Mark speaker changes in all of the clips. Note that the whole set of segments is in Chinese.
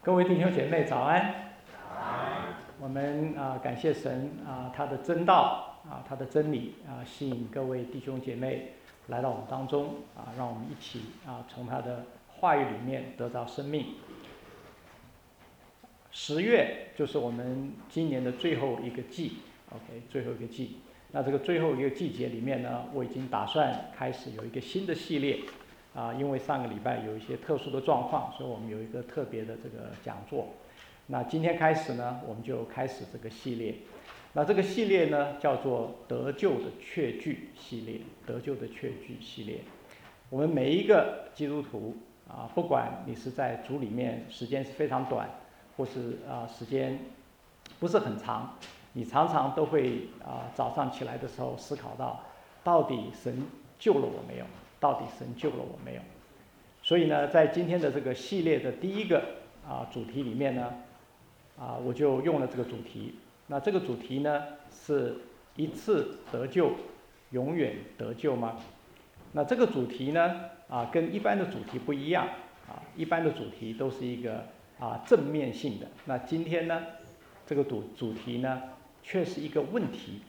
Speaker 1: 各位弟兄姐妹早安。我们感谢神他的真道他的真理吸引各位弟兄姐妹来到我们当中让我们一起从他的话语里面得到生命。10月就是我们今年的最后一个季 ，OK， 最后一个季。那这个最后一个季节里面呢，我已经打算开始有一个新的系列因为上个礼拜有一些特殊的状况，所以我们有一个特别的这个讲座。那今天开始呢，我们就开始这个系列。那这个系列呢，叫做得救的确据系列。得救的确据系列，我们每一个基督徒不管你是在主里面时间是非常短，或是时间不是很长，你常常都会早上起来的时候思考到底神救了我没有？到底神救了我没有？所以呢，在今天的这个系列的第一个主题里面呢，我就用了这个主题。那这个主题呢，是一次得救，永远得救吗？那这个主题呢，跟一般的主题不一样一般的主题都是一个正面性的。那今天呢，这个主题呢，却是一个问题，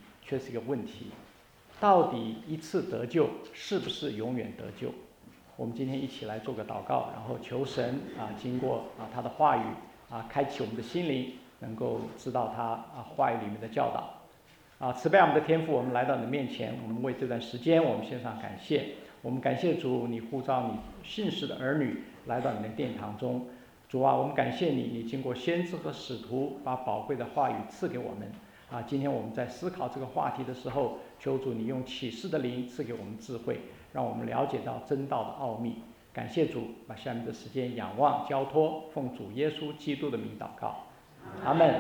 Speaker 1: 到底一次得救是不是永远得救？我们今天一起来做个祷告，然后求神经过他的话语开启我们的心灵，能够知道他话语里面的教导慈悲我们的天父，我们来到你的面前，我们为这段时间我们献上感谢。我们感谢主，你呼召你信实的儿女来到你的殿堂中。主我们感谢你，你经过先知和使徒把宝贵的话语赐给我们今天我们在思考这个话题的时候，求主你用启示的灵赐给我们智慧，让我们了解到真道的奥秘。感谢主，把下面的时间仰望交托，奉主耶稣基督的名祷告，阿们。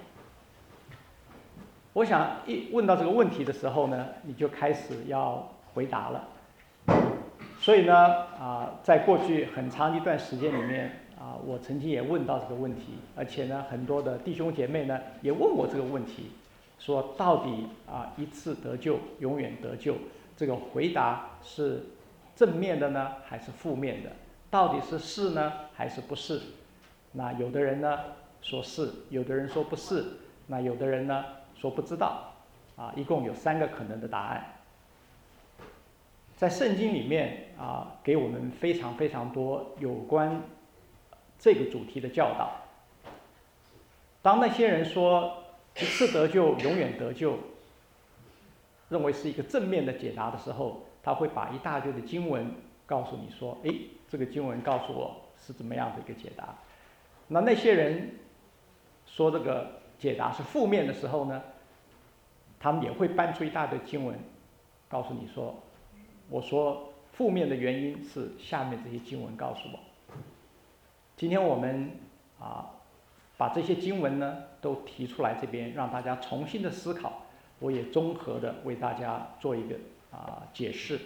Speaker 1: 我想一问到这个问题的时候呢，你就开始要回答了。所以呢在过去很长一段时间里面我曾经也问到这个问题，而且呢很多的弟兄姐妹呢也问我这个问题，说到底一次得救永远得救，这个回答是正面的呢还是负面的？到底是呢还是不是？那有的人呢说是，有的人说不是，那有的人呢说不知道一共有3个可能的答案。在圣经里面给我们非常非常多有关这个主题的教导。当那些人说一次得救永远得救，认为是一个正面的解答的时候，他会把一大堆的经文告诉你说，这个经文告诉我是怎么样的一个解答。那些人说这个解答是负面的时候呢，他们也会搬出一大堆经文告诉你说，我说负面的原因是下面这些经文告诉我。今天我们把这些经文呢都提出来这边，让大家重新的思考。我也综合的为大家做一个解释。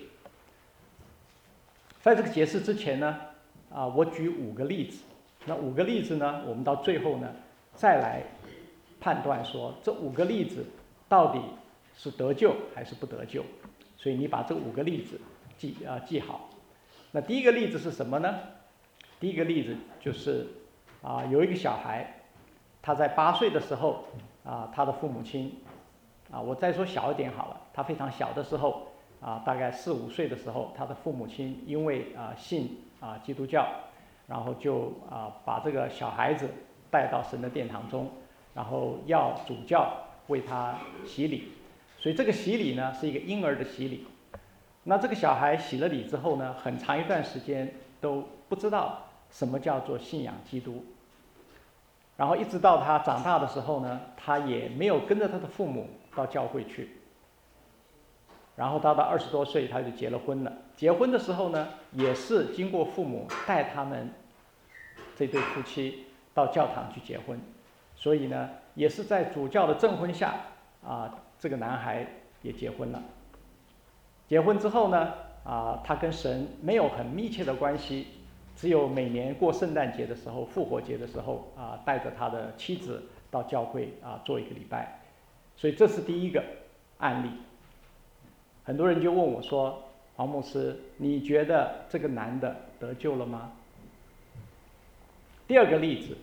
Speaker 1: 在这个解释之前呢我举5个例子。那5个例子呢，我们到最后呢再来判断说这5个例子到底是得救还是不得救。所以你把这5个例子记好。那第一个例子是什么呢？第一个例子就是有一个小孩，他在8岁的时候他的父母亲我再说小一点好了，他非常小的时候大概4、5岁的时候，他的父母亲因为信基督教，然后就把这个小孩子带到神的殿堂中，然后要主教为他洗礼。所以这个洗礼呢是一个婴儿的洗礼。那这个小孩洗了礼之后呢，很长一段时间都不知道什么叫做信仰基督。然后一直到他长大的时候呢，他也没有跟着他的父母到教会去。然后到20多岁他就结了婚了。结婚的时候呢，也是经过父母带他们这对夫妻到教堂去结婚。所以呢，也是在主教的证婚下这个男孩也结婚了。结婚之后呢他跟神没有很密切的关系，只有每年过圣诞节的时候、复活节的时候带着他的妻子到教会做一个礼拜。所以这是第一个案例。很多人就问我说，黄牧师，你觉得这个男的得救了吗？第二个例子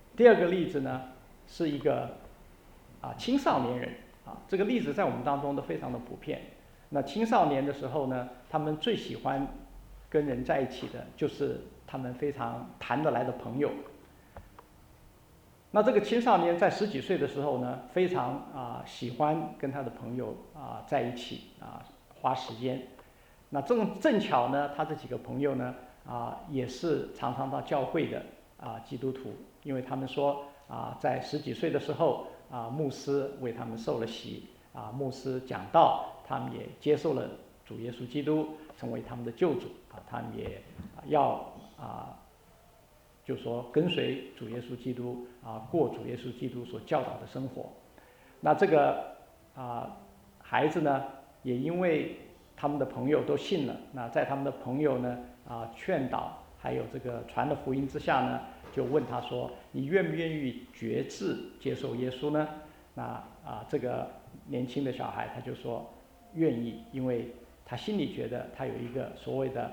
Speaker 1: 第二个例子呢，是一个青少年人这个例子在我们当中都非常的普遍。那青少年的时候呢，他们最喜欢跟人在一起的就是他们非常谈得来的朋友。那这个青少年在10几岁的时候呢，非常喜欢跟他的朋友在一起花时间。那正巧呢，他这几个朋友呢也是常常到教会的基督徒，因为他们说在10几岁的时候牧师为他们受了洗牧师讲道，他们也接受了主耶稣基督成为他们的救主他们也要就说跟随主耶稣基督过主耶稣基督所教导的生活。那这个孩子呢，也因为他们的朋友都信了，那在他们的朋友呢劝导还有这个传的福音之下呢，就问他说：“你愿不愿意决志接受耶稣呢？”那这个年轻的小孩他就说愿意，因为他心里觉得他有一个所谓的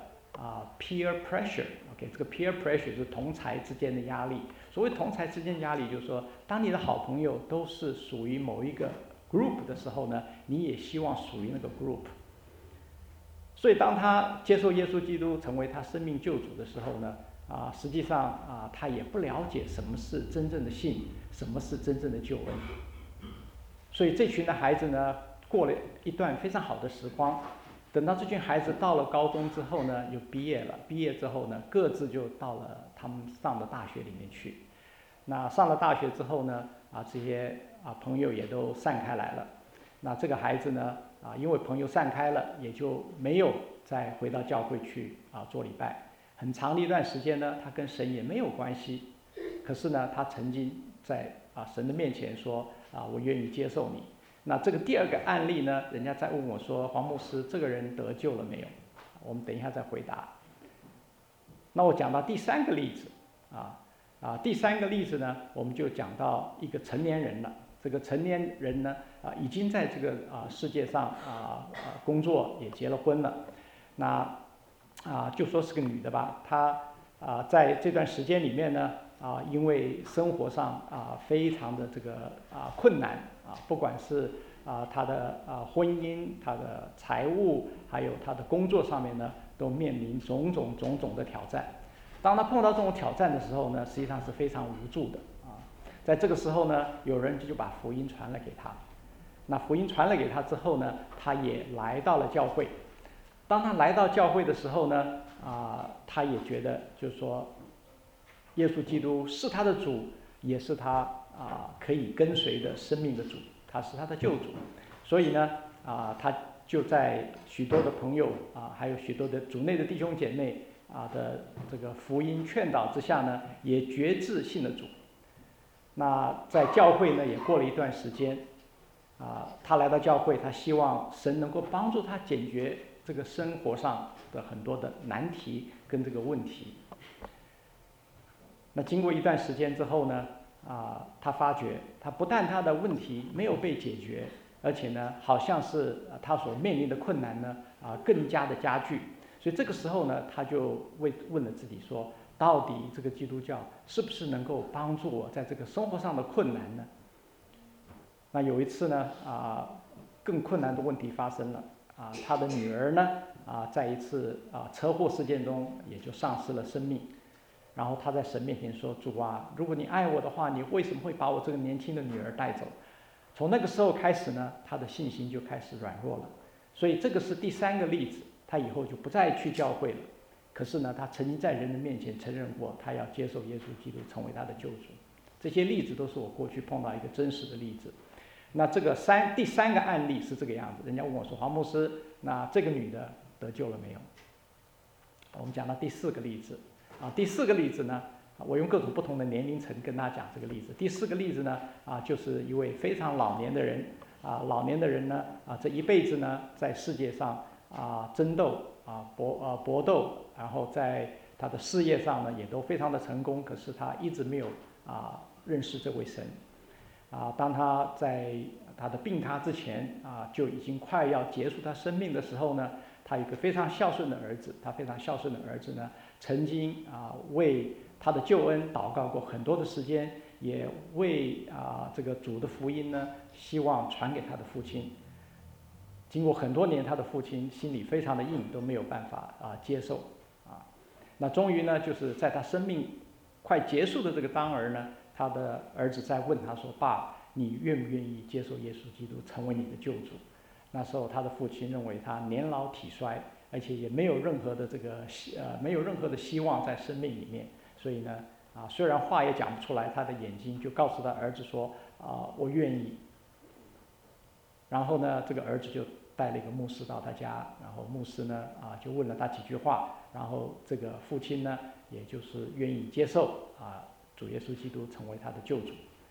Speaker 1: peer pressure， 这个 peer pressure 是同侪之间的压力。所谓同侪之间的压力，就是说，当你的好朋友都是属于某一个 group 的时候呢，你也希望属于那个 group。所以，当他接受耶稣基督成为他生命救主的时候呢，实际上他也不了解什么是真正的信，什么是真正的救恩。所以，这群的孩子呢，过了一段非常好的时光。等到这群孩子到了高中之后呢，又毕业了。毕业之后呢，各自就到了他们上的大学里面去。那上了大学之后呢，这些朋友也都散开来了。那这个孩子呢，因为朋友散开了，也就没有再回到教会去做礼拜。很长的一段时间呢，他跟神也没有关系。可是呢，他曾经在神的面前说我愿意接受你。那这个第二个案例呢，人家在问我说，黄牧师，这个人得救了没有？我们等一下再回答。那我讲到第三个例子第三个例子呢，我们就讲到一个成年人了。这个成年人呢已经在这个世界上工作，也结了婚了。那就说是个女的吧，她在这段时间里面呢因为生活上非常的这个困难不管是她的婚姻、她的财务，还有她的工作上面呢，都面临种种的挑战。当她碰到这种挑战的时候呢，实际上是非常无助的在这个时候呢，有人就把福音传了给她。那福音传了给她之后呢，她也来到了教会。当她来到教会的时候呢，她也觉得就是说，耶稣基督是她的主，也是她可以跟随的生命的主，他是她的救主。所以呢，她就在许多的朋友还有许多的主内的弟兄姐妹的这个福音劝导之下呢，也决志信了主。那在教会呢，也过了一段时间他来到教会，他希望神能够帮助他解决这个生活上的很多的难题跟这个问题。那经过一段时间之后呢，他发觉他不但他的问题没有被解决，而且呢，好像是他所面临的困难呢更加的加剧。所以这个时候呢，他就问了自己说，到底这个基督教是不是能够帮助我在这个生活上的困难呢？那有一次呢，更困难的问题发生了他的女儿呢在一次车祸事件中也就丧失了生命。然后他在神面前说：“主啊，如果你爱我的话，你为什么会把我这个年轻的女儿带走？”从那个时候开始呢，他的信心就开始软弱了。所以这个是第三个例子，他以后就不再去教会了。可是呢，他曾经在人的面前承认过，他要接受耶稣基督成为他的救主。这些例子都是我过去碰到一个真实的例子。那这个第三个案例是这个样子，人家问我说：“黄牧师，那这个女的得救了没有？”我们讲到第四个例子第四个例子呢，我用各种不同的年龄层跟大家讲这个例子。第四个例子呢就是一位非常老年的人老年的人呢这一辈子呢在世界上争斗搏斗，然后在他的事业上呢也都非常的成功，可是他一直没有认识这位神当他在他的病榻之前就已经快要结束他生命的时候呢，他有一个非常孝顺的儿子，他非常孝顺的儿子呢曾经为他的救恩祷告过很多的时间， 也为这个主的福音呢，希望传给他的父亲。经过很多年，他的父亲心里非常的硬，都没有办法接受那终于呢，就是在他生命快结束的这个当儿呢，他的儿子在问他说：“爸，你愿不愿意接受耶稣基督成为你的救主？”那时候他的父亲认为他年老体衰，而且也没有任何的没有任何的希望在生命里面，所以呢虽然话也讲不出来，他的眼睛就告诉他儿子说我愿意。然后呢，这个儿子就带了一个牧师到他家，然后牧师呢就问了他几句话，然后这个父亲呢，也就是愿意接受主耶稣基督成为他的救主。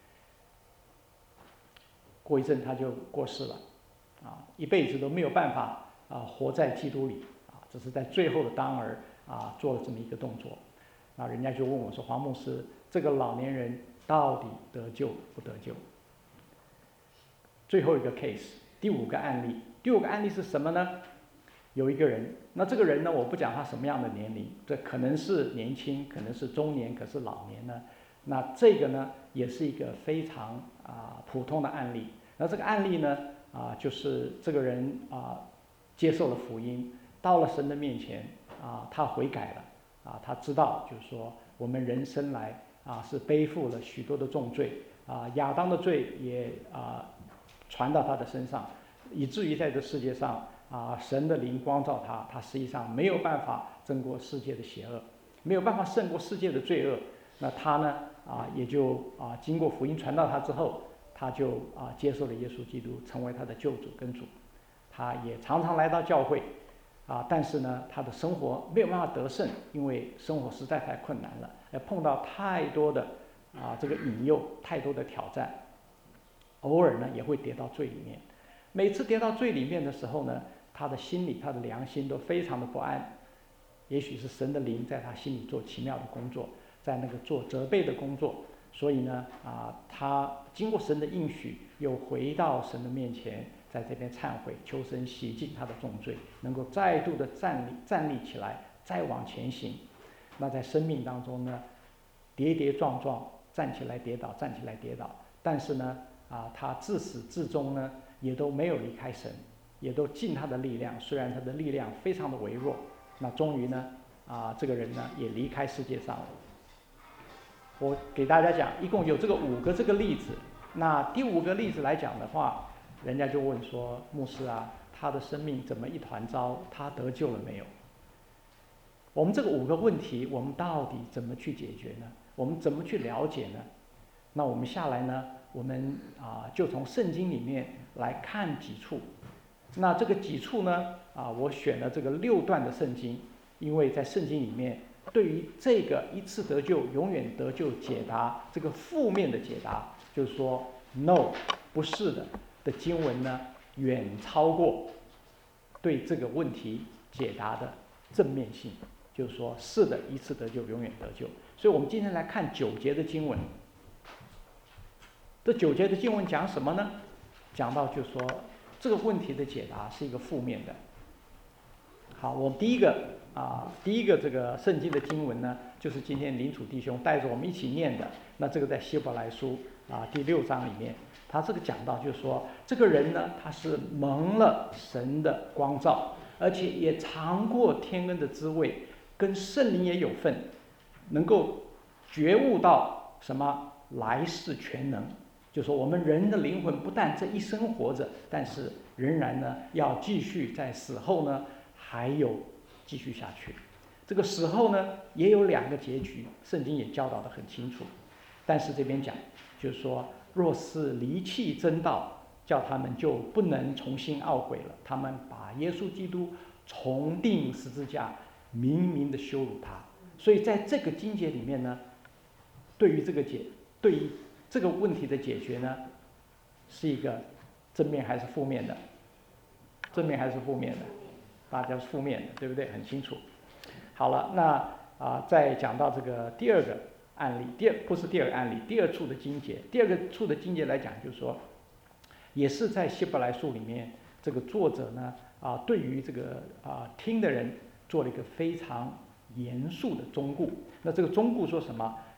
Speaker 1: 过一阵他就过世了一辈子都没有办法活在基督里只是在最后的当儿做了这么一个动作。那人家就问我说：“黄牧师，这个老年人到底得救不得救？”最后一个 case， 第五个案例。第五个案例是什么呢？有一个人，那这个人呢，我不讲他什么样的年龄，这可能是年轻，可能是中年，可是老年呢，那这个呢，也是一个非常普通的案例。那这个案例呢，就是这个人接受了福音，到了神的面前他悔改了他知道就是说我们人生来是背负了许多的重罪亚当的罪也传到他的身上，以至于在这世界上神的灵光照他，他实际上没有办法胜过世界的邪恶，没有办法胜过世界的罪恶。那他呢也就经过福音传到他之后，他就接受了耶稣基督，成为他的救主跟主。他也常常来到教会但是呢，他的生活没有办法得胜，因为生活实在太困难了，碰到太多的这个引诱，太多的挑战，偶尔呢也会跌到罪里面。每次跌到罪里面的时候呢，他的心里、他的良心都非常的不安。也许是神的灵在他心里做奇妙的工作，在那个做责备的工作。所以呢他经过神的应许，又回到神的面前，在这边忏悔，求神洗净他的重罪，能够再度的站立起来，再往前行。那在生命当中呢，跌跌撞撞，站起来跌倒，站起来跌倒，但是呢他自始至终呢也都没有离开神，也都尽他的力量，虽然他的力量非常的微弱。那终于呢这个人呢也离开世界上了。我给大家讲，一共有这个5个这个例子。那第5个例子来讲的话，人家就问说：“牧师他的生命怎么一团糟？他得救了没有？”我们这个5个问题，我们到底怎么去解决呢？我们怎么去了解呢？那我们下来呢，我们就从圣经里面来看几处。那这个几处呢我选了这个6段的圣经，因为在圣经里面，对于这个一次得救永远得救解答这个负面的解答，就是说 no 不是的经文呢，远超过对这个问题解答的正面性，就是说是的，一次得救永远得救。所以我们今天来看9节的经文。这9节的经文讲什么呢？讲到就是说这个问题的解答是一个负面的。好，我们第一个这个圣经的经文呢，就是今天林楚弟兄带着我们一起念的。那这个在希伯来书第6章里面，他这个讲到就是说，这个人呢，他是蒙了神的光照，而且也尝过天恩的滋味，跟圣灵也有份，能够觉悟到什么来世全能。就是说我们人的灵魂不但这一生活着，但是仍然呢要继续在死后呢还有继续下去。这个死后呢也有2个结局，圣经也教导得很清楚。但是这边讲就是说，若是离弃真道，叫他们就不能重新懊悔了。他们把耶稣基督重钉十字架，明明的羞辱他。所以在这个经节里面呢，对于这个问题的解决呢，是一个正面还是负面的？正面还是负面的？大家是负面的，对不对？很清楚。好了，那再讲到这个第2个案例，不是第2个案例，第2处的经节。第2个处的经节来讲，就是说，也是在希伯来书里面，这个作者呢对于这个听的人做了一个非常严肃的忠告。那这个忠告说什么？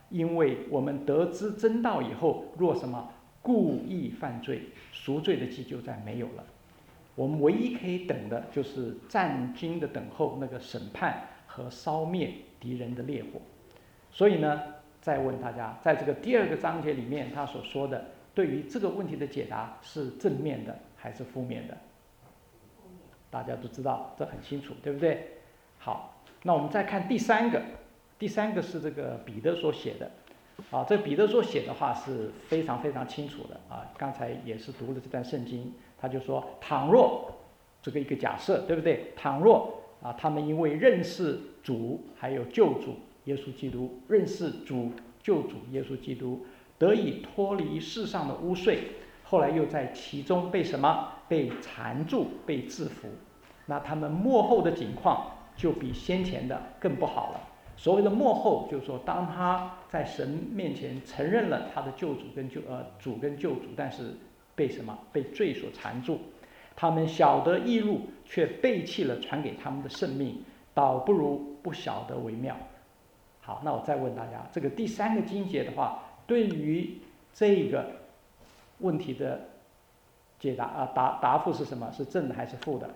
Speaker 1: 因为我们得知真道以后，若什么故意犯罪，赎罪的祭就再没有了。我们唯一可以等的就是战惊的等候那个审判和烧灭敌人的烈火。所以呢，再问大家，在这个第2个章节里面，他所说的对于这个问题的解答是正面的还是负面的？大家都知道，这很清楚，对不对？好，那我们再看第3个，第3个是这个彼得所写的。这彼得所写的话是非常非常清楚的啊。刚才也是读了这段圣经，他就说，倘若这个一个假设，对不对？倘若他们因为认识主还有救主耶稣基督，认识主救主耶稣基督，得以脱离世上的污秽，后来又在其中被什么？被缠住，被制服。那他们末后的境况就比先前的更不好了。所谓的末后，就是说，当他在神面前承认了他的主跟救主，但是被什么？被罪所缠住。他们晓得义路，却背弃了传给他们的圣命，倒不如不晓得为妙。好，那我再问大家，这个第3个经节的话，对于这个问题的解答答复是什么？是正的还是负的？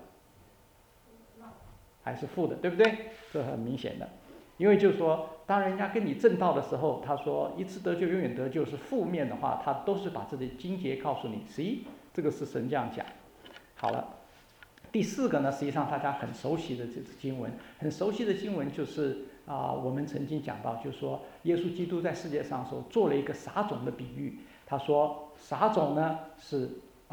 Speaker 1: 还是负的，对不对？这很明显的。因为就是说，当人家跟你正道的时候，他说一次得救永远得救是负面的话，他都是把这里经节告诉你，这个是神这样讲。好了，第4个呢，实际上大家很熟悉的这经文，很熟悉的经文就是我们曾经讲到，就是说耶稣基督在世界上所做了一个撒种的比喻。他说撒种呢是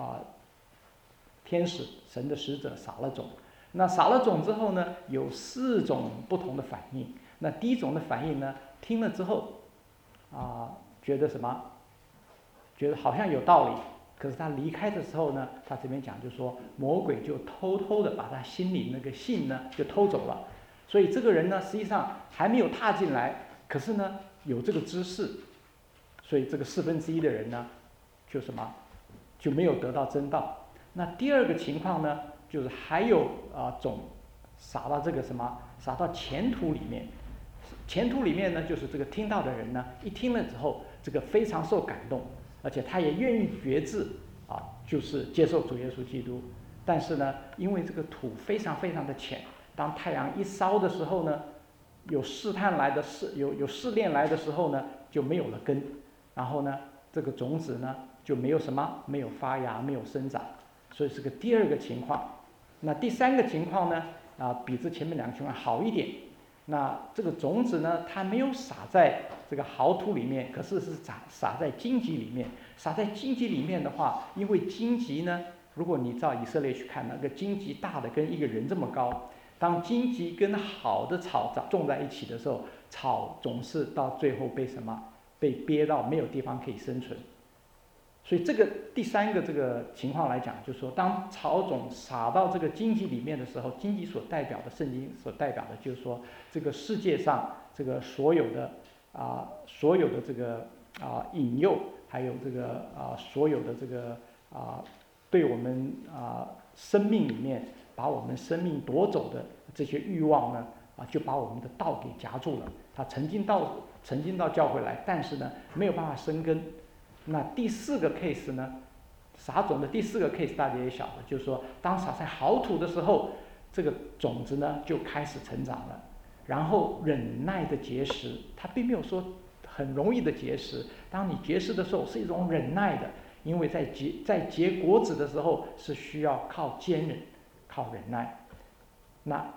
Speaker 1: 天使神的使者撒了种，那撒了种之后呢，有4种不同的反应。那第1种的反应呢，听了之后觉得什么？觉得好像有道理。可是他离开的时候呢，他这边讲就是说，魔鬼就偷偷的把他心里那个信呢就偷走了。所以这个人呢，实际上还没有踏进来，可是呢有这个知识，所以这个1/4的人呢，就什么就没有得到真道。那第2个情况呢，就是还有种撒到这个什么，撒到前途里面。前途里面呢，就是这个听到的人呢，一听了之后，这个非常受感动，而且他也愿意决志就是接受主耶稣基督。但是呢，因为这个土非常非常的浅，当太阳一烧的时候呢，有试炼来的时候呢，就没有了根，然后呢，这个种子呢就没有什么，没有发芽，没有生长，所以是个第2个情况。那第3个情况呢，比这前面2个情况好一点。那这个种子呢，它没有撒在这个好土里面，可是撒在荆棘里面。撒在荆棘里面的话，因为荆棘呢，如果你照以色列去看，那个荆棘大的跟一个人这么高，当荆棘跟好的草种在一起的时候，草总是到最后被什么？被憋到没有地方可以生存。所以这个第3个这个情况来讲，就是说，当草种撒到这个荆棘里面的时候，荆棘所代表的，圣经所代表的，就是说，这个世界上这个所有的这个引诱，还有这个所有的这个对我们生命里面把我们生命夺走的这些欲望呢，就把我们的道给夹住了。他曾经到教会来，但是呢，没有办法生根。那第4个 case 呢，撒种的第4个 case 大家也晓得，就是说，当撒在好土的时候，这个种子呢就开始成长了，然后忍耐的结实，它并没有说很容易的结实。当你结实的时候，是一种忍耐的，因为在结果子的时候是需要靠坚忍，靠忍耐。那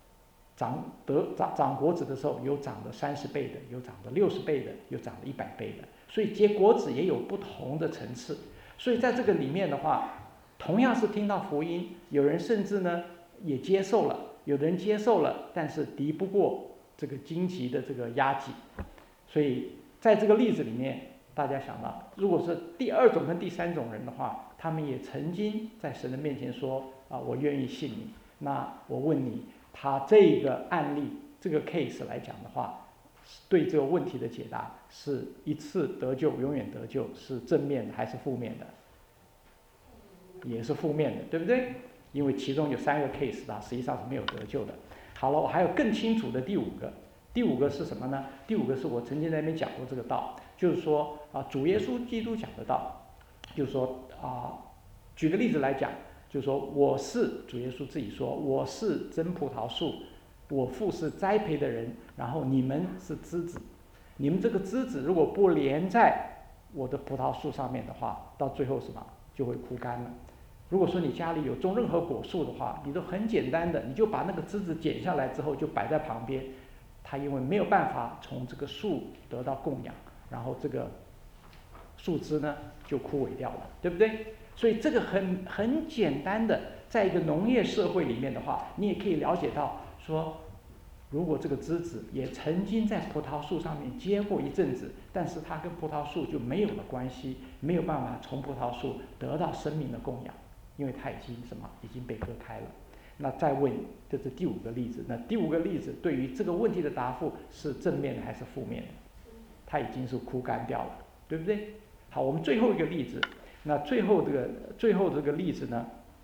Speaker 1: 长果子的时候，有长的30倍的，有长的60倍的，有长的100倍的，所以结果子也有不同的层次。所以在这个里面的话，同样是听到福音，有人甚至呢也接受了，有的人接受了，但是敌不过这个荆棘的这个压挤。所以在这个例子里面，大家想到，如果是第2种跟第3种人的话，他们也曾经在神的面前说我愿意信你。那我问你，他这个案例这个 case 来讲的话，对这个问题的解答是一次得救永远得救，是正面的还是负面的？也是负面的，对不对？因为其中有3个 case 实际上是没有得救的。好了，我还有更清楚的第5个， 第五个是什么呢？第五个是我曾经在那边讲过这个道，就是说主耶稣基督讲的道，就是说举个例子来讲，就是说我是主耶稣自己说，我是真葡萄树，我父是栽培的人，然后你们是枝子，你们这个枝子如果不连在我的葡萄树上面的话，到最后什么就会枯干了。如果说你家里有种任何果树的话，你都很简单的，你就把那个枝子剪下来之后就摆在旁边，它因为没有办法从这个树得到供养，然后这个树枝呢就枯萎掉了，对不对？所以这个很简单的，在一个农业社会里面的话，你也可以了解到说，如果这个枝子也曾经在葡萄树上面结过一阵子，但是它跟葡萄树就没有了关系，没有办法从葡萄树得到生命的供养，因为它已经被割开了。那再问，这是第五个例子。那第五个例子对于这个问题的答复是正面的还是负面的？它已经是枯干掉了，对不对？好，我们最后一个例子。那最后这个例子呢，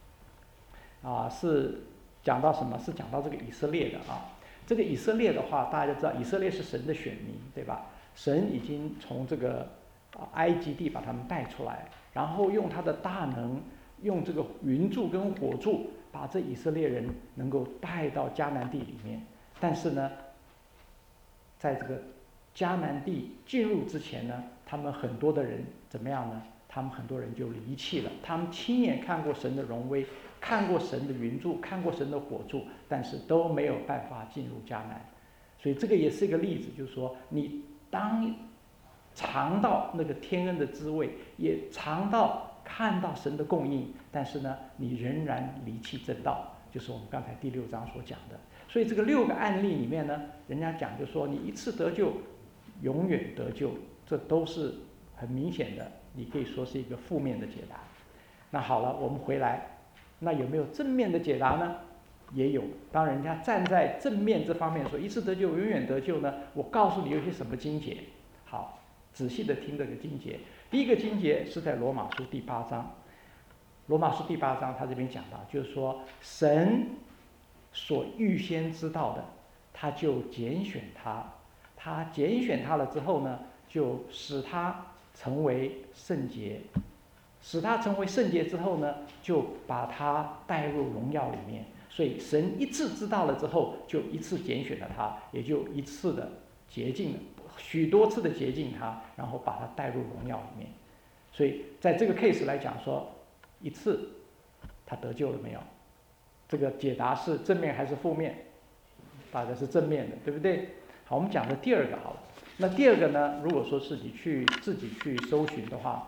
Speaker 1: 是讲到什么？是讲到这个以色列的啊。这个以色列的话，大家都知道，以色列是神的选民，对吧？神已经从这个埃及地把他们带出来，然后用他的大能，用这个云柱跟火柱，把这以色列人能够带到迦南地里面。但是呢，在这个迦南地进入之前呢，他们很多的人怎么样呢？他们很多人就离弃了。他们亲眼看过神的荣威，看过神的云柱，看过神的火柱，但是都没有办法进入迦南。所以这个也是一个例子，就是说，你当尝到那个天恩的滋味，也尝到看到神的供应，但是呢，你仍然离弃正道，就是我们刚才第6章所讲的。所以这个6个案例里面呢，人家讲就说，你一次得救，永远得救，这都是很明显的，你可以说是一个负面的解答。那好了，我们回来，那有没有正面的解答呢？也有。当人家站在正面这方面说一次得救永远得救呢，我告诉你有些什么经节。好，仔细的听这个经节。第一个经节是在罗马书第8章。罗马书第8章他这边讲到，就是说神所预先知道的，他就拣选他拣选他了之后呢，就使他成为圣洁，使他成为圣洁之后呢，就把他带入荣耀里面。所以神一次知道了之后，就一次拣选了他，也就一次的洁净了，许多次的洁净他，然后把他带入荣耀里面。所以在这个 case 来讲说，一次他得救了没有？这个解答是正面还是负面？大概是正面的，对不对？好，我们讲的第二个好了。那第二个呢，如果说是你自己去搜寻的话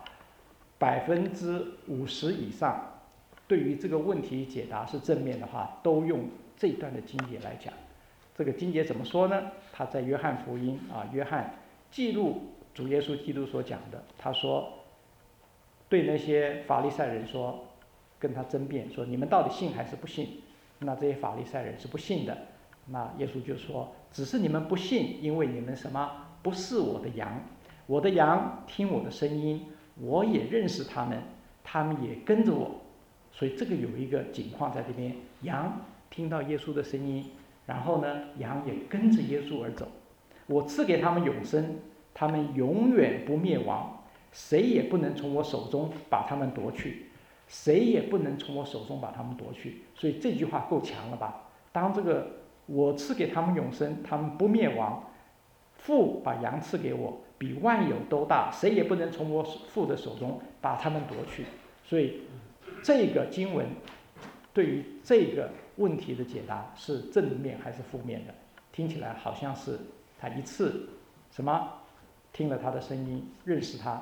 Speaker 1: ，50%以上对于这个问题解答是正面的话，都用这一段的经节来讲。这个经节怎么说呢？他在约翰福音约翰记录主耶稣基督所讲的，他说对那些法利赛人说，跟他争辩说，你们到底信还是不信？那这些法利赛人是不信的。那耶稣就说，只是你们不信，因为你们什么？不是我的羊，我的羊听我的声音，我也认识他们，他们也跟着我。所以这个有一个景况在这边，羊听到耶稣的声音，然后呢，羊也跟着耶稣而走。我赐给他们永生，他们永远不灭亡，谁也不能从我手中把他们夺去，谁也不能从我手中把他们夺去。所以这句话够强了吧？当这个我赐给他们永生，他们不灭亡，父把羊赐给我，比万有都大，谁也不能从我父的手中把他们夺去。所以这个经文对于这个问题的解答是正面还是负面的？听起来好像是他一次什么听了他的声音，认识他，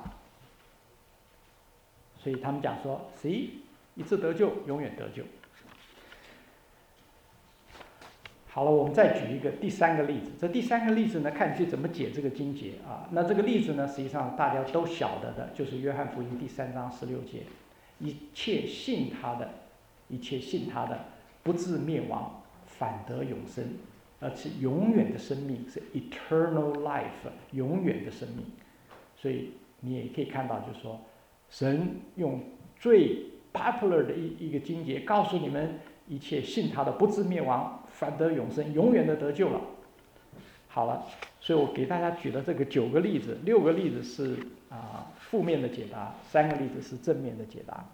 Speaker 1: 所以他们讲说，谁一次得救，永远得救。好了，我们再举一个第3个例子。这第3个例子呢，看你去怎么解这个经节啊。那这个例子呢，实际上大家都晓得的，就是约翰福音第3章16节，一切信他的，不至灭亡，反得永生，而是永远的生命，是 eternal life， 永远的生命。所以你也可以看到，就是说，神用最 popular 的一个经节告诉你们，一切信他的不至灭亡，反得永生，永远的得救了。 好了，所以我给大家举了这个9个例子，6个例子是负面的解答，3个例子是正面的解答。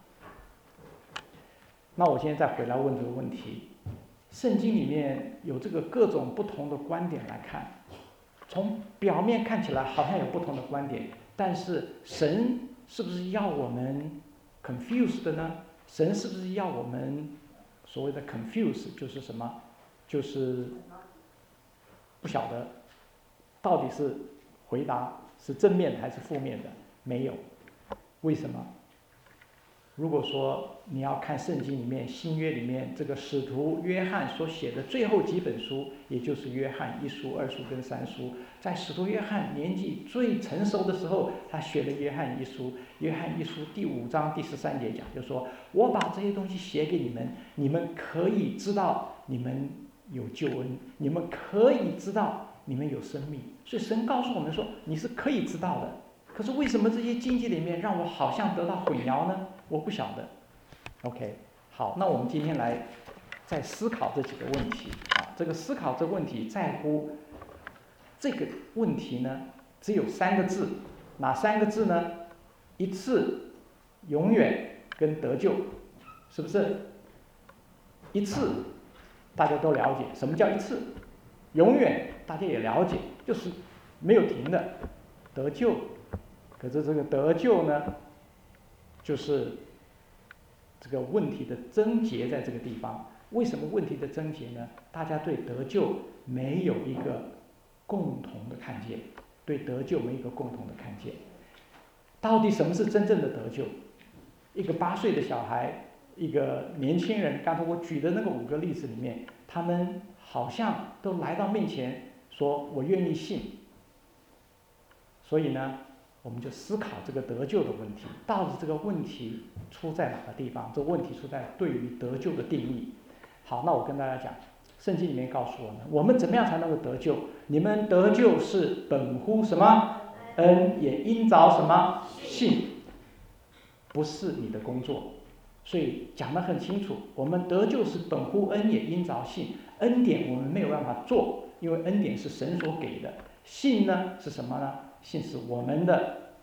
Speaker 1: 那我现在再回来问这个问题，圣经里面有这个各种不同的观点来看，从表面看起来好像有不同的观点，但是神是不是要我们 confused 的呢？神是不是要我们所谓的 confuse 就是什么？就是不晓得到底是回答是正面还是负面的？没有，为什么？如果说你要看圣经里面新约里面这个使徒约翰所写的最后几本书，也就是约翰1书、2书跟3书，在使徒约翰年纪最成熟的时候，他写了约翰1书。约翰1书第5章第13节讲，就说我把这些东西写给你们，你们可以知道你们有救恩，你们可以知道你们有生命。所以神告诉我们说你是可以知道的，可是为什么这些经济里面让我好像得到混淆呢？我不晓得。OK， 好，那我们今天来再思考这几个问题这个思考这个问题在乎这个问题呢，只有3个字，哪3个字呢？一次、永远跟得救，是不是？一次大家都了解，什么叫一次？永远大家也了解，就是没有停的得救。可是这个得救呢，就是这个问题的症结在这个地方。为什么问题的症结呢？大家对得救没有一个共同的看见，对得救没有一个共同的看见。到底什么是真正的得救？一个8岁的小孩，一个年轻人，刚才我举的那个5个例子里面，他们好像都来到面前说我愿意信。所以呢，我们就思考这个得救的问题，到底这个问题出在哪个地方？这个问题出在对于得救的定义。好，那我跟大家讲，圣经里面告诉我们，我们怎么样才能够得救？你们得救是本乎什么？恩，也因着什么？信，不是你的工作。所以讲得很清楚，我们得救是本乎恩，也因着信。恩典我们没有办法做，因为恩典是神所给的。信呢是什么呢？信是我们的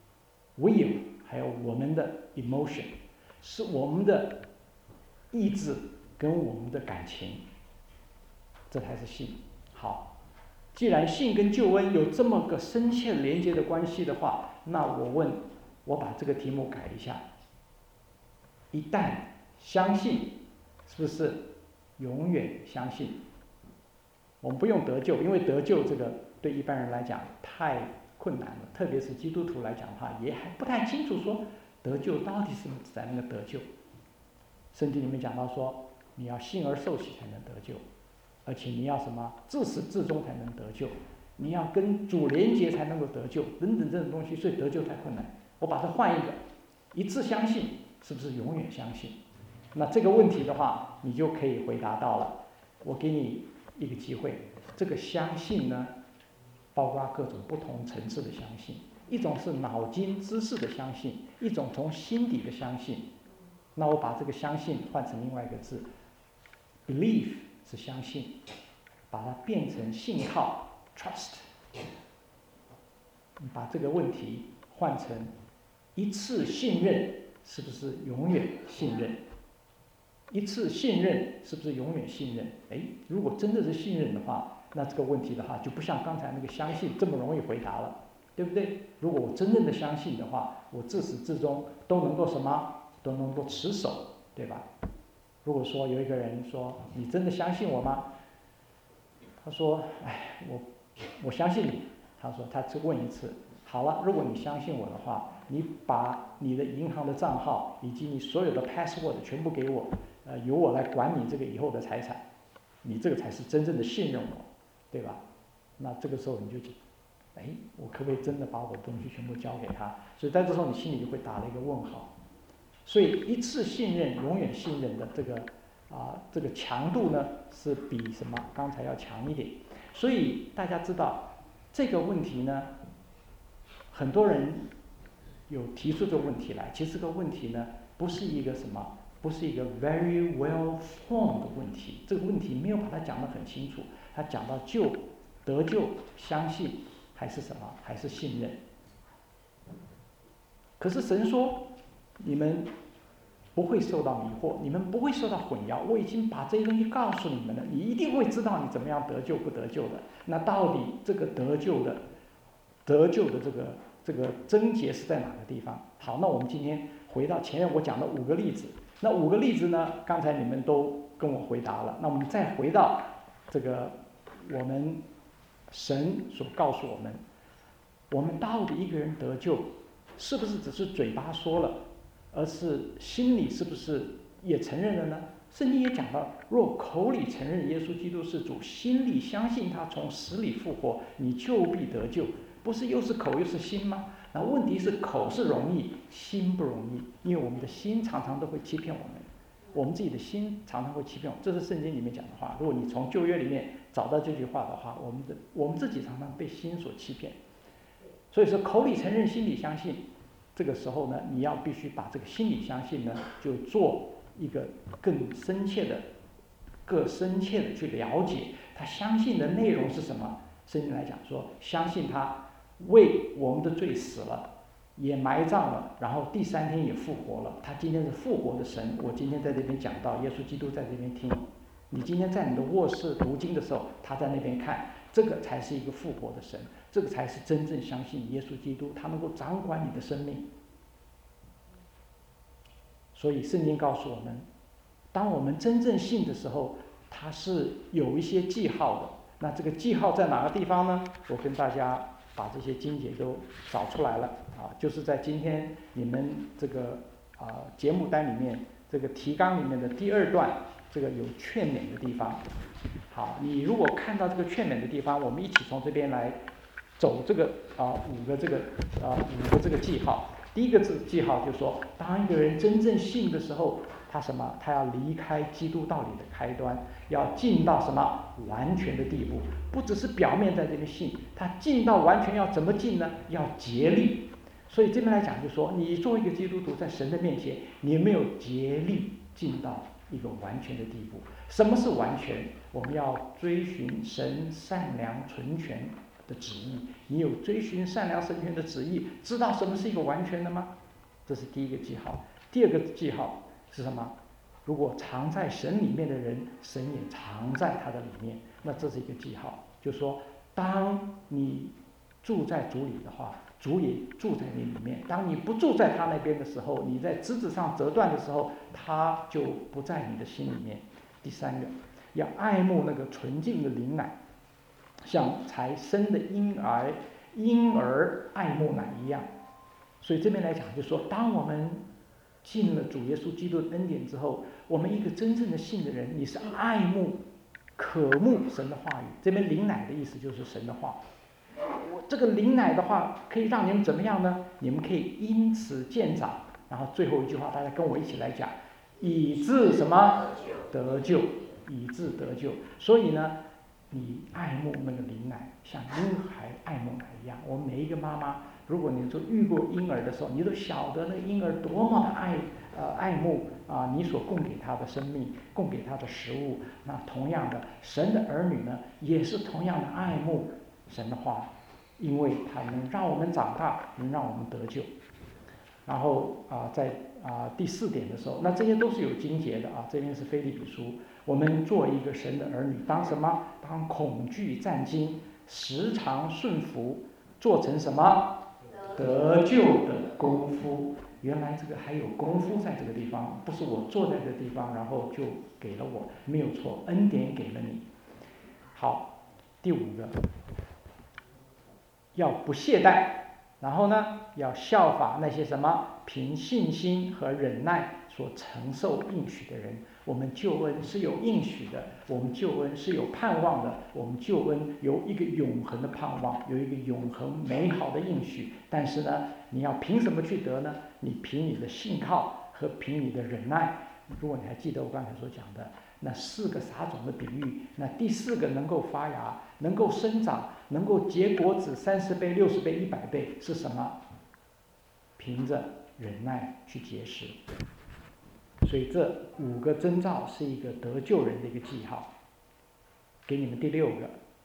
Speaker 1: will， 还有我们的 emotion， 是我们的意志跟我们的感情，这才是信。好，既然信跟救恩有这么个深切连接的关系的话，那我把这个题目改一下，一旦相信，是不是永远相信？我们不用得救，因为得救这个对一般人来讲太困难了，特别是基督徒来讲的话，也还不太清楚说得救到底是不是在那个得救。圣经里面讲到说，你要信而受洗才能得救，而且你要什么？自始至终才能得救，你要跟主连结才能够得救，等等这种东西，所以得救太困难。我把它换一个，一次相信是不是永远相信？那这个问题的话，你就可以回答到了。我给你一个机会，这个相信呢，包括各种不同层次的相信，一种是脑筋知识的相信，一种从心底的相信。那我把这个相信换成另外一个字 ，belief 是相信，把它变成信靠 trust。你把这个问题换成一次信任，是不是永远信任？一次信任是不是永远信任？如果真的是信任的话，那这个问题的话就不像刚才那个相信这么容易回答了，对不对？如果我真正的相信的话，我自始至终都能够什么？都能够持守，对吧？如果说有一个人说你真的相信我吗？他说我相信你。他说他只问一次，好了，如果你相信我的话，你把你的银行的账号以及你所有的 password 全部给我，由我来管你这个以后的财产，你这个才是真正的信任我，对吧？那这个时候你就我可不可以真的把我的东西全部交给他？所以在这时候你心里就会打了一个问号。所以一次信任永远信任的这个强度呢，是比什么刚才要强一点。所以大家知道这个问题呢，很多人有提出这个问题来，其实这个问题呢不是一个什么，不是一个 very well formed 的问题。这个问题没有把它讲得很清楚，他讲到得救、相信还是什么？还是信任？可是神说，你们不会受到迷惑，你们不会受到混淆。我已经把这些东西告诉你们了，你一定会知道你怎么样得救不得救的。那到底这个得救的这个症结是在哪个地方？好，那我们今天回到前面我讲的5个例子。那5个例子呢，刚才你们都跟我回答了。那我们再回到这个我们神所告诉我们，我们到底一个人得救，是不是只是嘴巴说了，而是心里是不是也承认了呢？圣经也讲到，若口里承认耶稣基督是主，心里相信他从死里复活，你就必得救。不是又是口又是心吗？那问题是口是容易，心不容易，因为我们的心常常都会欺骗我们，我们自己的心常常会欺骗我们。这是圣经里面讲的话。如果你从旧约里面找到这句话的话，我们自己常常被心所欺骗。所以说口里承认，心里相信，这个时候呢，你要必须把这个心里相信呢，就做一个更深切的去了解他相信的内容是什么。圣经来讲说，相信他为我们的罪死了，也埋葬了，然后第3天也复活了。他今天是复活的神。我今天在这边讲到，耶稣基督在这边听。你今天在你的卧室读经的时候，他在那边看，这个才是一个复活的神，这个才是真正相信耶稣基督，他能够掌管你的生命。所以圣经告诉我们，当我们真正信的时候，它是有一些记号的。那这个记号在哪个地方呢？我跟大家把这些经节都找出来了啊，就是在今天你们这个节目单里面这个提纲里面的第2段，这个有劝勉的地方。好，你如果看到这个劝勉的地方，我们一起从这边来走这个5个这个记号。第一个记号就是说，当一个人真正信的时候，他什么？他要离开基督道理的开端，要进到什么完全的地步？不只是表面在这边信，他进到完全要怎么进呢？要竭力。所以这边来讲，就是说，你作为一个基督徒，在神的面前，你有没有竭力进到一个完全的地步？什么是完全？我们要追寻神善良纯全的旨意。你有追寻善良纯全的旨意，知道什么是一个完全的吗？这是第一个记号。第2个记号是什么？如果常在神里面的人，神也常在他的里面，那这是一个记号。就是说，当你住在主里的话，主也住在你里面。当你不住在他那边的时候，你在枝子上折断的时候，他就不在你的心里面。第3个，要爱慕那个纯净的灵奶，像才生的婴儿爱慕奶一样。所以这边来讲，就是说，当我们进了主耶稣基督的恩典之后，我们一个真正的信的人，你是爱慕、渴慕神的话语。这边灵奶的意思就是神的话。这个灵奶的话，可以让你们怎么样呢？你们可以因此渐长。然后最后一句话，大家跟我一起来讲，以致什么？得救，以致得救。所以呢，你爱慕那个灵奶，像婴孩爱慕奶一样。我们每一个妈妈，如果你说遇过婴儿的时候，你都晓得那个婴儿多么的爱慕你所供给他的生命，供给他的食物。那同样的，神的儿女呢，也是同样的爱慕神的话，因为它能让我们长大，能让我们得救。然后在第4点的时候，那这些都是有经节的这边是腓立比书，我们做一个神的儿女，当什么？当恐惧战惊，时常顺服，做成什么？得救的功夫。原来这个还有功夫在这个地方，不是我坐在这个地方，然后就给了我，没有错，恩典给了你。好，第5个，要不懈怠。然后呢，要效法那些什么凭信心和忍耐所承受应许的人。我们救恩是有应许的，我们救恩是有盼望的，我们救恩有一个永恒的盼望，有一个永恒美好的应许。但是呢，你要凭什么去得呢？你凭你的信靠和凭你的忍耐。如果你还记得我刚才所讲的那4个撒种的比喻，那第4个能够发芽，能够生长，能够结果子30倍、60倍、100倍是什么？凭着忍耐去结实。所以这5个征兆是一个得救人的一个记号。给你们第6个，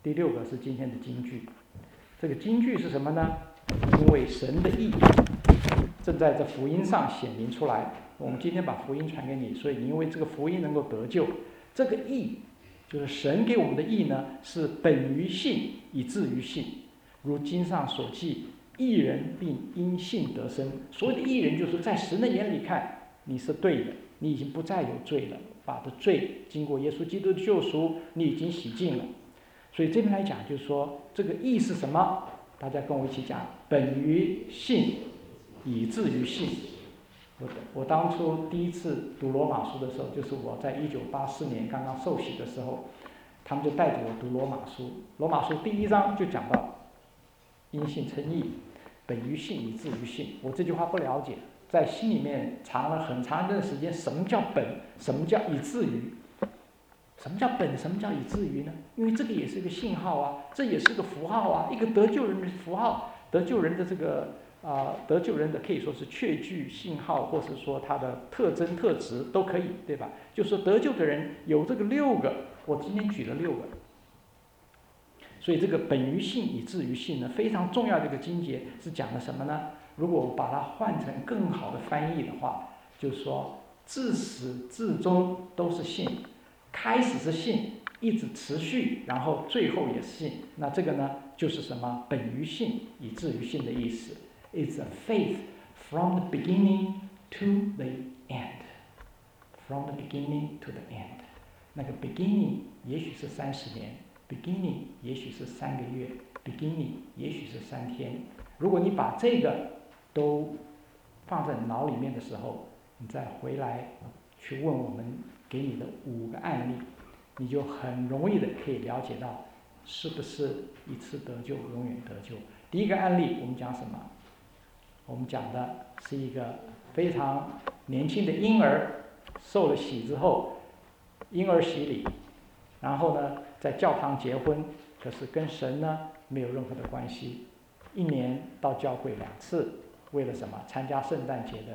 Speaker 1: 第6个是今天的金句。这个金句是什么呢？因为神的义正在这福音上显明出来。我们今天把福音传给你，所以你因为这个福音能够得救。这个义就是神给我们的义呢，是本于信，以至于信。如经上所记，义人并因信得生。所谓的义人，就是在神的眼里看你是对的，你已经不再有罪了，把的罪经过耶稣基督的救赎，你已经洗净了。所以这边来讲，就是说这个义是什么？大家跟我一起讲：本于信，以至于信。我当初第一次读罗马书的时候，就是我在1984年刚刚受洗的时候，他们就带着我读罗马书。罗马书第1章就讲到因信称义，本于信，以至于信。我这句话不了解，在心里面藏了很长一段时间。什么叫本？什么叫以至于？什么叫本？什么叫以至于呢？因为这个也是一个信号啊，这也是个符号啊，一个得救人的符号，得救人的这个得救人的可以说是确据信号，或是说他的特征特质都可以，对吧？就是说得救的人有这个6个，我今天举了6个。所以这个本于信，以至于信呢，非常重要的一个经节是讲的什么呢？如果我把它换成更好的翻译的话，就是说自始至终都是信。开始是信，一直持续，然后最后也是信。那这个呢，就是什么？本于信，以至于信的意思。It's a faith from the beginning to the end. From the beginning to the end. 那个 beginning 也许是30年 ，beginning 也许是3个月 ，beginning 也许是3天。如果你把这个都放在脑里面的时候，你再回来去问我们给你的5个案例，你就很容易的可以了解到是不是一次得救永远得救。第1个案例我们讲什么？我们讲的是一个非常年轻的婴儿受了洗之后，婴儿洗礼，然后呢在教堂结婚，可是跟神呢没有任何的关系。1年到教会2次，为了什么？参加圣诞节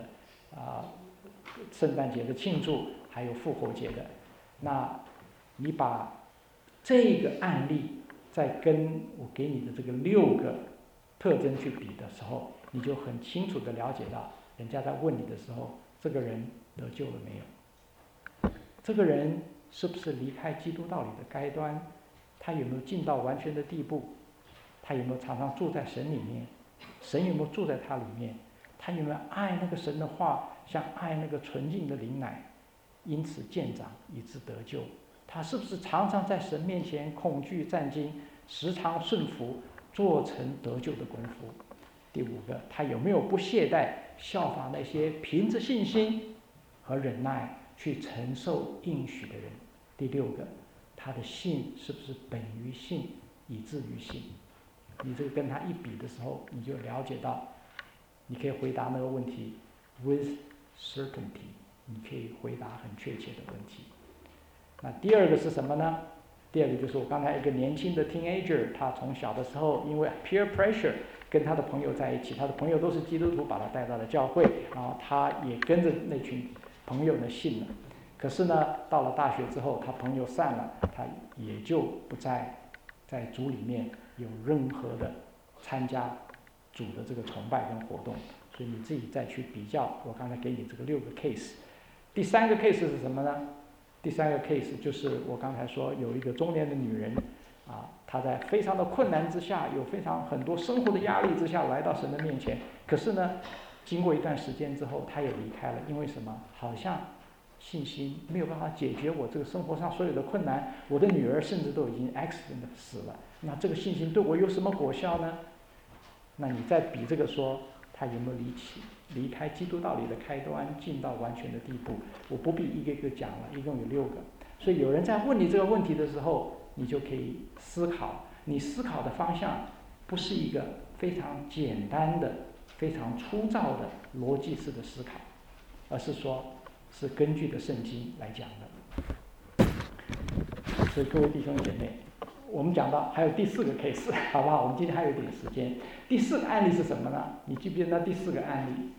Speaker 1: 的庆祝，还有复活节的。那你把这个案例再跟我给你的这个6个特征去比的时候，你就很清楚的了解到，人家在问你的时候，这个人得救了没有？这个人是不是离开基督道理的开端？他有没有进到完全的地步？他有没有常常住在神里面？神有没有住在他里面？他有没有爱那个神的话，像爱那个纯净的灵奶，因此渐长，以致得救？他是不是常常在神面前恐惧战兢，时常顺服，做成得救的功夫？第5个，他有没有不懈怠，效法那些凭着信心和忍耐去承受应许的人？第6个，他的信是不是本于信，以至于信？你这个跟他一比的时候，你就了解到，你可以回答那个问题 with certainty， 你可以回答很确切的问题。那第2个是什么呢？第2个就是我刚才一个年轻的 teenager， 他从小的时候因为 peer pressure 跟他的朋友在一起，他的朋友都是基督徒，把他带到了教会，然后他也跟着那群朋友呢信了。可是呢，到了大学之后，他朋友散了，他也就不再在主里面有任何的参加主的这个崇拜跟活动。所以你自己再去比较我刚才给你这个6个 case。第3个 case 是什么呢？第3个 case 就是我刚才说有一个中年的女人她在非常的困难之下，有很多生活的压力之下来到神的面前。可是呢，经过一段时间之后，她也离开了。因为什么？好像信心没有办法解决我这个生活上所有的困难，我的女儿甚至都已经 accident 死了，那这个信心对我有什么果效呢？那你再比这个说，他有没有离开基督道理的开端，进到完全的地步？我不必一个一个讲了，一共有6个。所以有人在问你这个问题的时候，你就可以思考，你思考的方向不是一个非常简单的、非常粗糙的逻辑式的思考，而是说是根据的圣经来讲的。所以各位弟兄姐妹，我们讲到还有第4个 case， 好不好？我们今天还有一点时间。第4个案例是什么呢？你记不记得那第4个案例？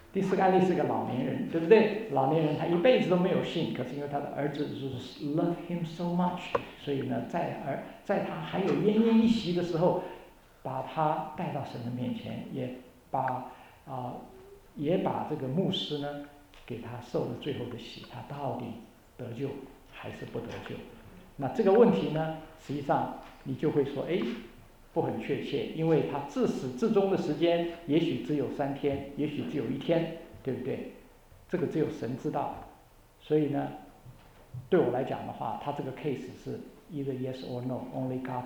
Speaker 1: 第4个案例是个老年人，对不对？老年人他一辈子都没有信，可是因为他的儿子就是 love him so much， 所以呢，在他还有奄奄一息的时候，把他带到神的面前，也把这个牧师呢给他受了最后的洗，他到底得救还是不得救？那这个问题呢，实际上你就会说，哎，不很确切，因为他自始至终的时间也许只有3天，也许只有1天，对不对？这个只有神知道。所以呢，对我来讲的话，他这个 case 是 either yes or no, only God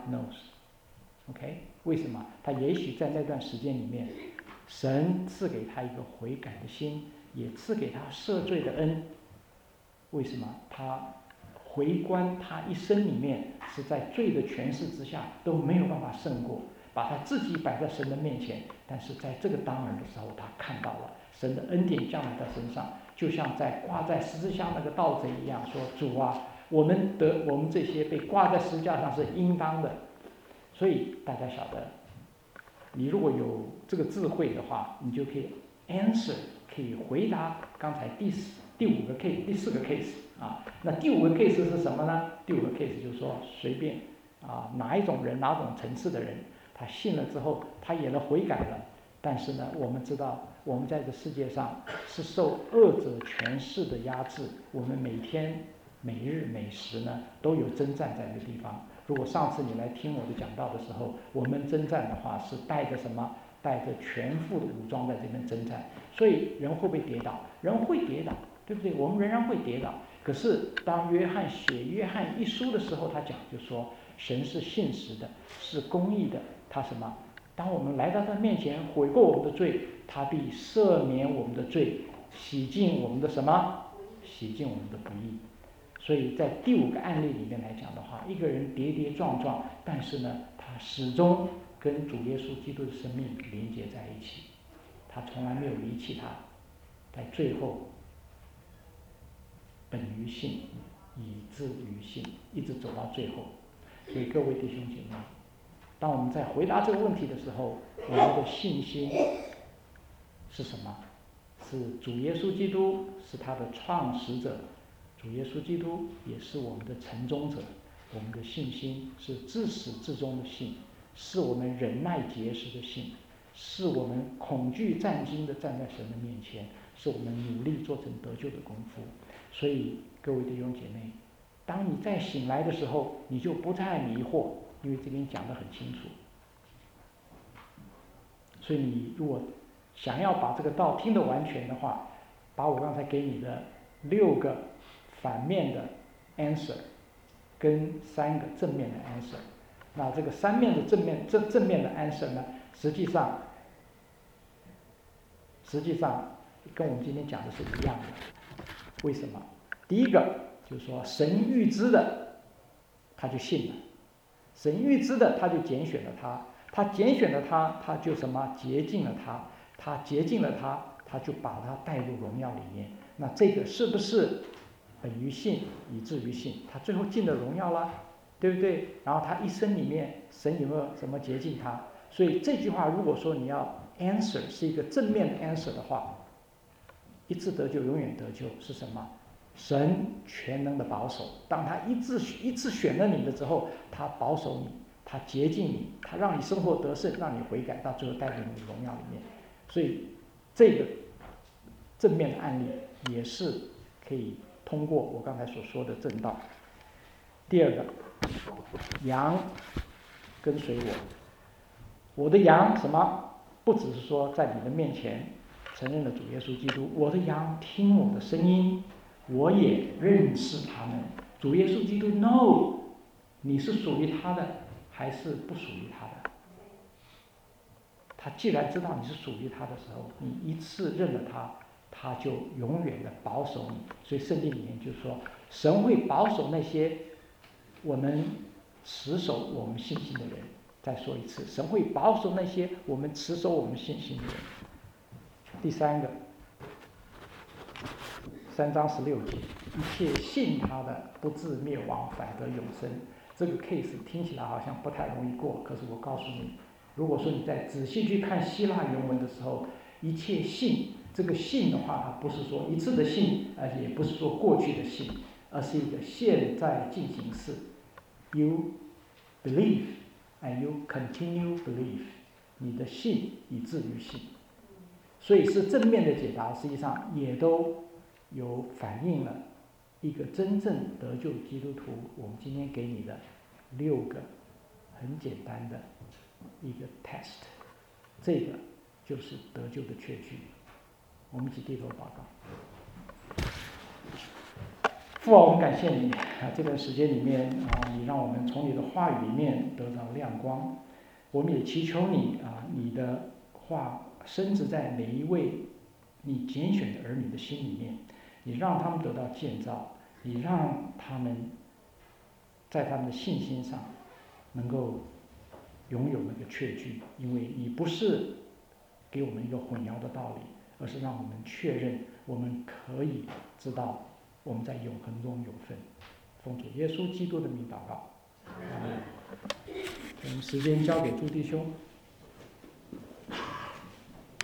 Speaker 1: knows。OK， 为什么？他也许在那段时间里面，神赐给他一个悔改的心，也赐给他赦罪的恩。为什么？他回观他一生里面是在罪的权势之下都没有办法胜过，把他自己摆在神的面前，但是在这个当儿的时候，他看到了神的恩典降在他身上，就像在挂在十字架那个盗贼一样，说主啊，我们这些被挂在十字架上是应当的。所以大家晓得，你如果有这个智慧的话，你就可以 answer， 可以回答刚才第4个 case 啊。那第5个 case 是什么呢？第5个 case 就是说，随便哪一种人，哪种层次的人，他信了之后，他也悔改了，但是呢，我们知道我们在这世界上是受恶者权势的压制，我们每天每日每时呢都有征战在这个地方。如果上次你来听我的讲道的时候，我们征战的话是带着什么？带着全副的武装在这边征战。所以人会不会跌倒？人会跌倒，对不对？我们仍然会跌倒。可是当约翰写约翰一书的时候，他讲就说神是信实的，是公义的。他什么？当我们来到他面前悔过我们的罪，他必赦免我们的罪，洗净我们的什么？洗净我们的不义。所以在第5个案例里面来讲的话，一个人跌跌撞撞，但是呢，他始终跟主耶稣基督的生命连接在一起，他从来没有离弃他，在最后本于信，以至于信，一直走到最后。所以各位弟兄姐妹，当我们在回答这个问题的时候，我们的信心是什么？是主耶稣基督，是他的创始者。主耶稣基督也是我们的成终者，我们的信心是自始至终的信，是我们忍耐结实的信，是我们恐惧战惊的站在神的面前，是我们努力做成得救的功夫。所以各位弟兄姐妹，当你再醒来的时候，你就不再迷惑，因为这边讲得很清楚。所以你如果想要把这个道听得完全的话，把我刚才给你的6个反面的 answer 跟3个正面的 answer， 那这个3面的正面的 answer 呢，实际上跟我们今天讲的是一样的。为什么？第一个就是说，神预知的他就信了，神预知的他就拣选了他，他拣选了他，他就什么？洁净了他，他洁净了他，他就把他带入荣耀里面。那这个是不是本于信，以至于信？他最后进了荣耀啦，对不对？然后他一生里面，神有没有什么洁净他？所以这句话，如果说你要 answer 是一个正面的 answer 的话，一次得救，永远得救是什么？神全能的保守。当他一次选了你的之后，他保守你，他洁净你，他让你生活得胜，让你悔改，到最后带进你的荣耀里面。所以这个正面的案例也是可以通过我刚才所说的正道。第2个，羊跟随我的羊什么？不只是说在你的面前承认了主耶稣基督，我的羊听我的声音，我也认识他们。主耶稣基督 know 你是属于他的还是不属于他的。他既然知道你是属于他的时候，你一次认了他，他就永远的保守你。所以圣经里面就说，神会保守那些我们持守我们信心的人。再说一次，神会保守那些我们持守我们信心的人。第3个，3章16节，一切信他的不至灭亡，反得永生。这个 case 听起来好像不太容易过，可是我告诉你，如果说你在仔细去看希腊原文的时候，一切信这个信的话，它不是说一次的信，也不是说过去的信，而是一个现在进行式。You believe and you continue believe， 你的信以至于信。所以是正面的解答，实际上也都有反映了一个真正得救基督徒，我们今天给你的6个很简单的一个 test， 这个就是得救的确据。我们一起低头祷告。父啊，我们感谢你这段时间里面你让我们从你的话语里面得到亮光。我们也祈求你你的话深植在每一位你拣选的儿女的心里面，你让他们得到建造，你让他们在他们的信心上能够拥有那个确据，因为你不是给我们一个混淆的道理，而是让我们确认我们可以知道我们在永恒中有份。奉主耶稣基督的名祷告，我们时间交给朱弟兄。